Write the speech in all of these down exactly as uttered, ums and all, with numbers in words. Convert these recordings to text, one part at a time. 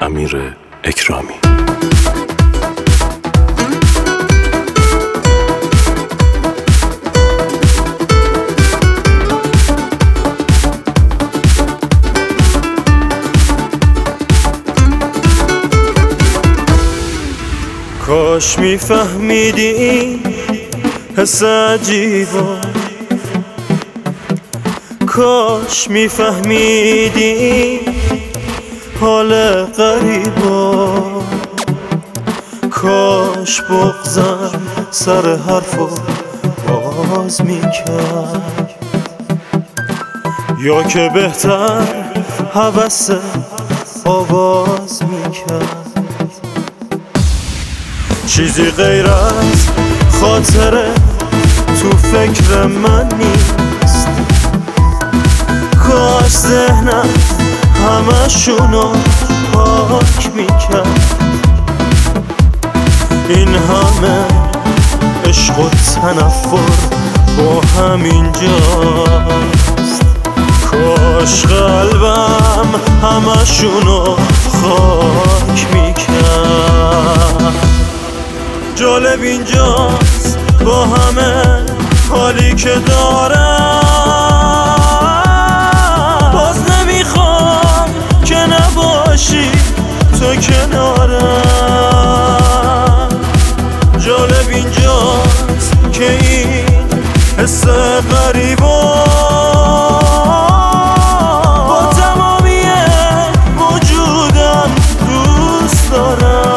امیر اکرامی. کاش میفهمیدی این حس عجیبا، کاش میفهمیدی این حال غریبا، کاش بغضم سر حرفو باز میکرد، یا که بهتر هوس آواز میکرد. چیزی غیر از خاطره تو فکر من نیست، کاش ذهنم همشونو پاک میکرد. این همه عشق و تنفر با همین جاست، کاش قلبم همشونو خاک میکرد. جالب اینجاست با همه حالی که دارم، باز نمیخوام که نباشی تو کنارم. جالب اینجاست که این حس غریبا با تمامی وجودم دوست دارم.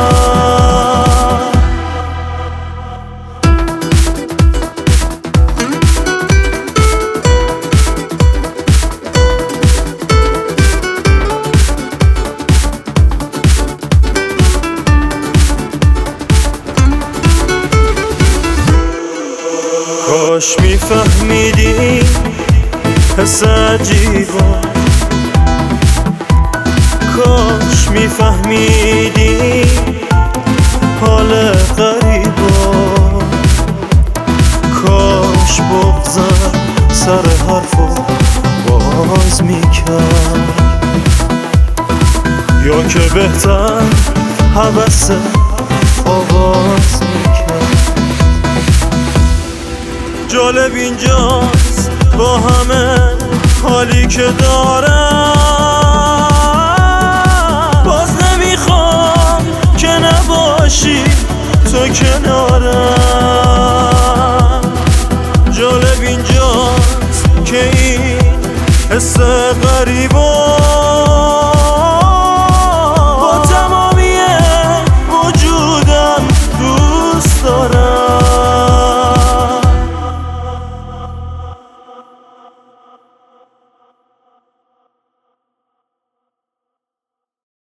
کاش میفهمیدی حس عجیبا، کاش میفهمیدی حال غریبا، کاش بغضم سر حرفو باز میکرد، یا که بهتر هوس آواز میکرد. جالب اینجاست با همه حالی که دارم، باز نمیخوام که نباشی تو کنارم. جالب اینجاست که این حس غریبا